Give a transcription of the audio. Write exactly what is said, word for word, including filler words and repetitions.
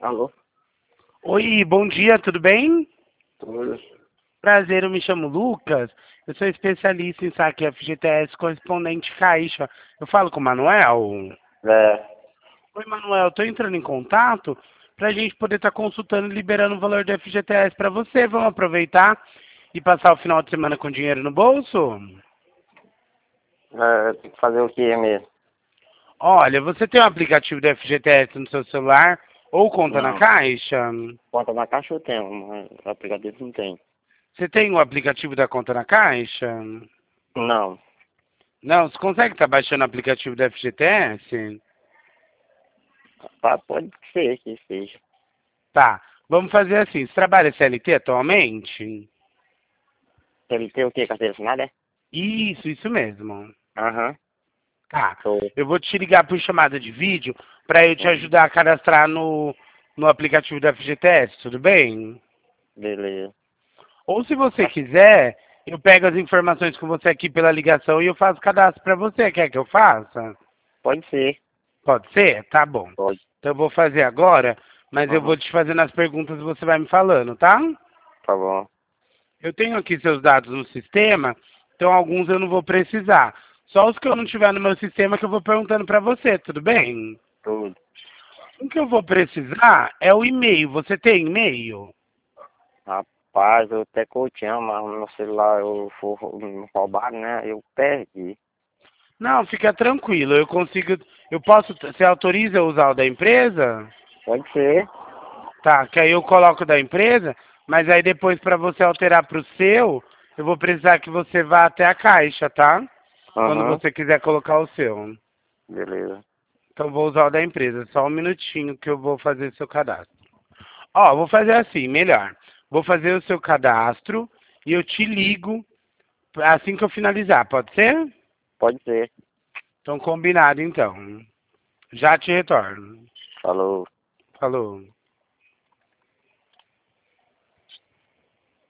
Alô? Oi, bom dia, tudo bem? Tudo. Prazer, eu me chamo Lucas. Eu sou especialista em saque F G T S correspondente Caixa. Eu falo com o Manuel. É, Oi, Manuel, estou entrando em contato para a gente poder estar consultando e liberando o valor do F G T S para você. Vamos aproveitar e passar o final de semana com dinheiro no bolso? é, tem que fazer o que mesmo? Olha, você tem o aplicativo do F G T S no seu celular ou conta na Não. Caixa? Conta na caixa eu tenho, mas o aplicativo não tem. Você tem o aplicativo da conta na Caixa? Não. Não, você consegue estar baixando o aplicativo do F G T S? Tá, pode ser que seja. Tá, vamos fazer assim. Você trabalha C L T atualmente? Ele tem o quê? Carteira assinada, é? Isso, isso mesmo. Aham. Tá, Tô. eu vou te ligar por chamada de vídeo para eu te Uhum. ajudar a cadastrar no, no aplicativo do F G T S, tudo bem? Beleza. Ou se você quiser, eu pego as informações com você aqui pela ligação e eu faço cadastro para você. Quer que eu faça? Pode ser. Pode ser? Tá bom. Pode. Então eu vou fazer agora, mas eu vou Uhum. te fazendo as perguntas e você vai me falando, tá? Tá bom. Eu tenho aqui seus dados no sistema, então alguns eu não vou precisar. Só os que eu não tiver no meu sistema que eu vou perguntando para você, tudo bem? Tudo. O que eu vou precisar é o e-mail. Você tem e-mail? Rapaz, eu até que eu tinha, mas no celular eu for me roubaram, né? Eu perdi. Não, fica tranquilo. Eu consigo. Eu posso. Você autoriza eu usar o da empresa? Pode ser. Tá, que aí eu coloco da empresa, mas aí depois para você alterar para o seu, eu vou precisar que você vá até a caixa, tá? Quando Aham. você quiser colocar o seu. Beleza. Então vou usar o da empresa, só um minutinho que eu vou fazer seu cadastro. Ó, vou fazer assim, melhor. Vou fazer o seu cadastro e eu te ligo assim que eu finalizar, pode ser? Pode ser. Então combinado então. Já te retorno. Falou. Falou.